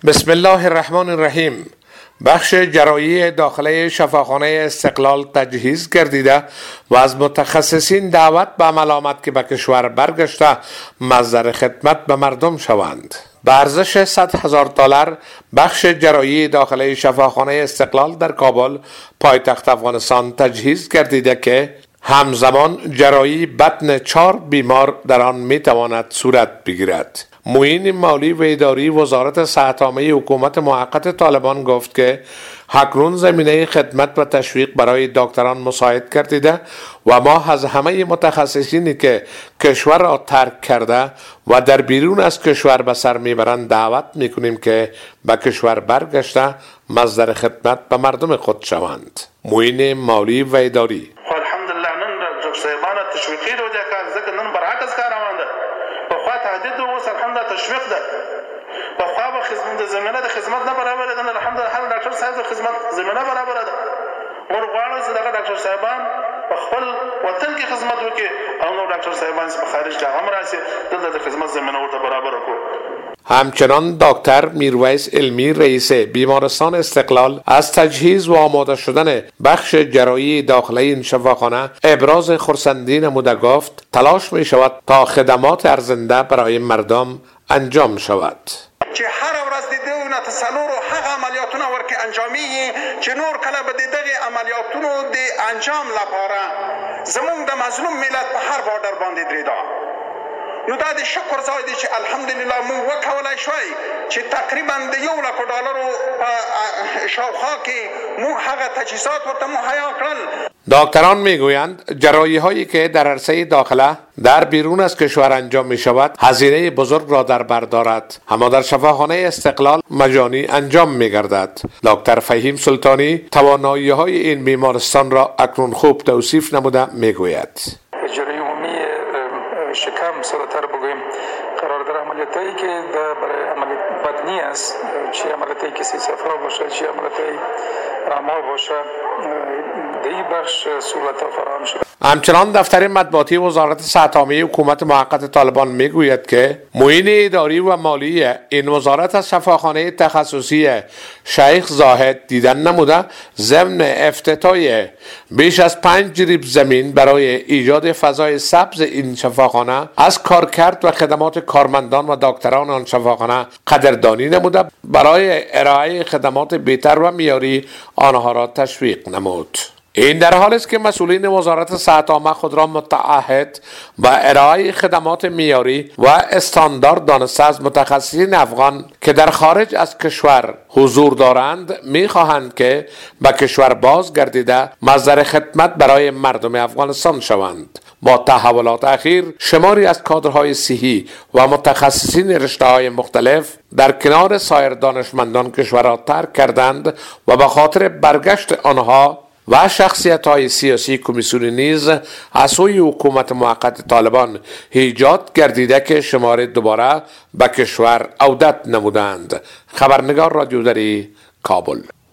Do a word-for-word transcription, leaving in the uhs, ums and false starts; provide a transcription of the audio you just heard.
بسم الله الرحمن الرحیم. بخش جراحی داخلی شفاخانه استقلال تجهیز گردیده و از متخصصین دعوت به عمل آمد که به کشور برگشته مصدر خدمت به مردم شوند. به ارزش صد هزار دلار بخش جراحی داخلی شفاخانه استقلال در کابل پایتخت افغانستان تجهیز گردیده که همزمان جراحی بطن چهار بیمار در آن می تواند صورت بگیرد. معین مالی و اداری وزارت صحت عامه حکومت موقت طالبان گفت که اکنون زمینه خدمت و تشویق برای دکتران مساعد گردیده و ما از همه متخصصینی که کشور را ترک کرده و در بیرون از کشور به سر میبرند دعوت میکنیم که به کشور برگشته مصدر خدمت به مردم خود شوند. معین مالی و اداری الحمدلله نن صاحبان تشویقی رو که ځکه نن برعکس کار روان ده په خوا تهدید اوس الحمدلله تشویق ده په خوا به خدمت زمینه د خدمت نه برابر ده الحمدلله هر ډاکټر صاحب د خدمت زمینه برابر ده موږ غواړو چې دغه ډاکټر صاحبان په خپل وطن کې خدمت وکړي او نو ډاکټر صاحبان په خارج کې هم راشي دلته د خدمت زمینه ورته برابر کړو. همچنان دکتر میرویس علمی رئیس بیمارستان استقلال از تجهیز و آماده شدن بخش جراحی داخلی این شفاخانه ابراز خرسندی نموده گفت تلاش می شود تا خدمات ارزنده برای مردم انجام شود. چې هر ورځ د دغه تسلورو هغه عملیاتونه ورکه انجامي چې نور کله به دغه عملیاتونو د انجام لپاره زموږ د مظلوم ملت په هر بارډر باندې درېدا نو دا د شکر ځای دی چې الحمدلله موږ وکولای شوی چې تقریبا د یو لک ډالرو په شاوخوا کې موږ هغه تجهیزات ورته مهیا کړل. دکتران میگویند جراحی هایی که در عرصه داخله در بیرون از کشور انجام می شود هزینه بزرگ را در بر دارد، اما در شفاخانه استقلال مجانی انجام می گردد. دکتر فهیم سلطانی توانایی های این بیمارستان را اکنون خوب توصیف نموده می گوید. جراحی عمومی شکم سرطان بگویم قرار در عملیاتی که برای عملیات بدنی است، چه عملیاتی که سی صفرا باشه چه عملیاتی رمال باشه در این بخش سهولت فراهم شده. همچنان دفتر مطبوعاتی وزارت صحت عامه حکومت موقت طالبان میگوید که معین اداری و مالی این وزارت از شفاخانه تخصصی شیخ زاهد دیدن نموده ضمن افتتاح بیش از پنج جریب زمین برای ایجاد فضای سبز این شفاخانه از کارکرد و خدمات کارمندان و دکتران آن شفاخانه قدردانی نموده برای ارائه خدمات بهتر و معیاری آنها را تشویق نمود. این در حالی است که مسئولین وزارت صحت عامه خود را متعهد با ارائه خدمات معیاری و استاندارد دانسته از متخصصین افغان که در خارج از کشور حضور دارند می‌خواهند که به کشور بازگردیده مصدر خدمت برای مردم افغانستان شوند. با تحولات اخیر شماری از کادرهای صحی و متخصصین رشته‌های مختلف در کنار سایر دانشمندان کشور را ترک کردند و به خاطر برگشت آنها و شخصیت‌های سیاسی کمیسیون نیز از سوی حکومت موقت طالبان ایجاد گردیده که شماره دوباره به کشور عودت نمودند. خبرنگار رادیو دری کابل.